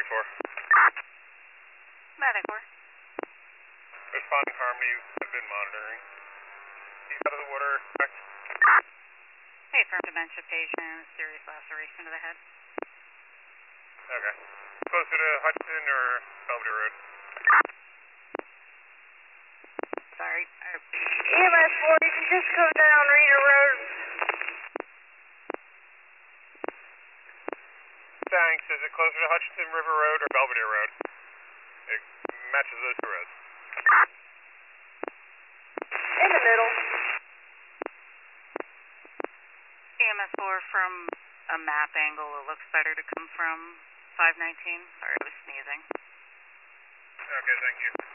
Medic 4. Medic 4. Responding Harmony, I've been monitoring. He's out of the water, correct? Hey, from dementia patient, serious laceration to the head. Okay. Closer to Hudson or Belvedere Road? Sorry. EMS 4, you can just go down Reader Road. Thanks. Is it closer to Hutchinson River Road or Belvedere Road? It matches those two roads. In the middle. EMS 4 from a map angle, it looks better to come from 519. Sorry, I was sneezing. Okay, thank you.